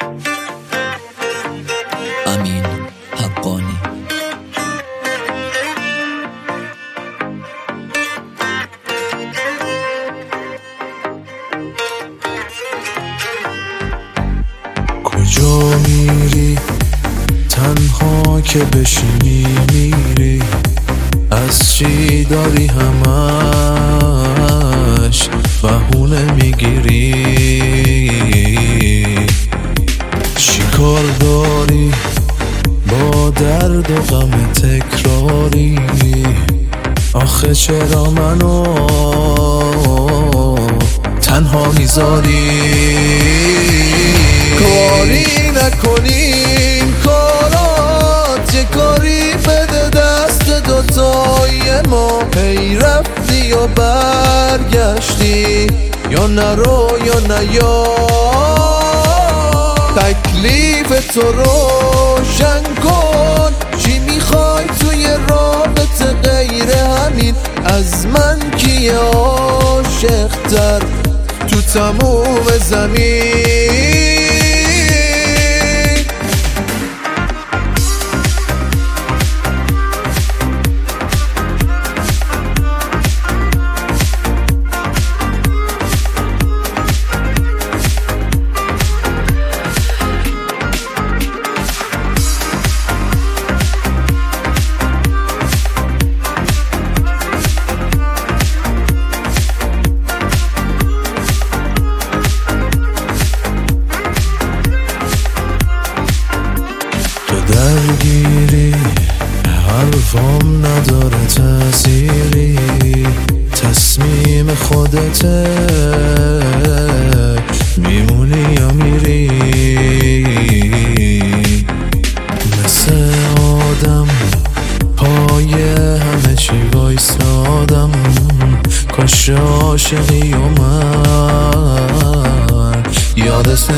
امین حقانی. کجا میری تنها که بشینی میری؟ از چی داری همش بهونه میگیری؟ چی کار داری با درد و غم تکراری؟ آخه چرا منو تنها میذاری؟ کاری نکنیم کارات یه کاری بده دست دوتای ما. هی رفتی و برگشتی، یا نرو یا نیا. تکلیف تو روشن کن، چی میخوای توی رابطه غیر همین؟ از من کیه عاشق‌تر تو تموم زمین؟ درگیری حرفام نداره تأثیری، تصمیم خودته میمونی یا میری؟ مثل آدم پای همه چی وایسادم، کاش عاشقی و من یادت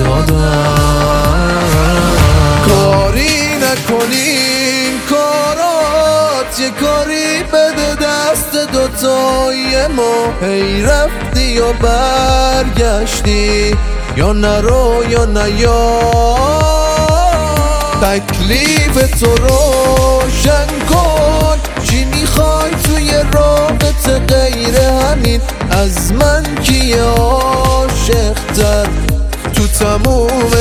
نمیدادم. کاری نکنیم کارات یه کاری بده دست دوتای ما. هی رفتی و برگشتی، یا نرو یا نیا. تکلیف تو روشن کن، چی میخوای توی رابطه غیر همین؟ از من کیه عاشق‌تر تو تموم